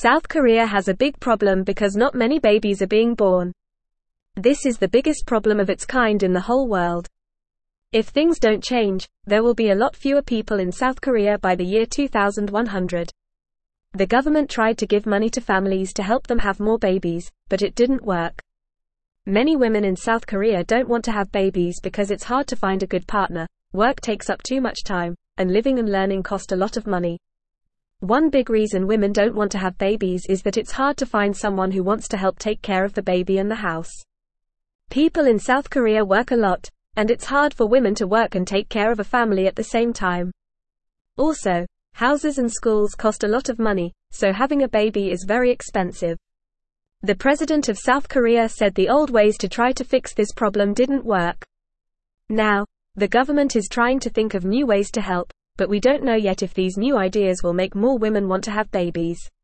South Korea has a big problem because not many babies are being born. This is the biggest problem of its kind in the whole world. If things don't change, there will be a lot fewer people in South Korea by the year 2100. The government tried to give money to families to help them have more babies, but it didn't work. Many women in South Korea don't want to have babies because it's hard to find a good partner, work takes up too much time, and living and learning cost a lot of money. One big reason women don't want to have babies is that it's hard to find someone who wants to help take care of the baby and the house. People in South Korea work a lot, and it's hard for women to work and take care of a family at the same time. Also, houses and schools cost a lot of money, so having a baby is very expensive. The president of South Korea said the old ways to try to fix this problem didn't work. Now, the government is trying to think of new ways to help, but we don't know yet if these new ideas will make more women want to have babies.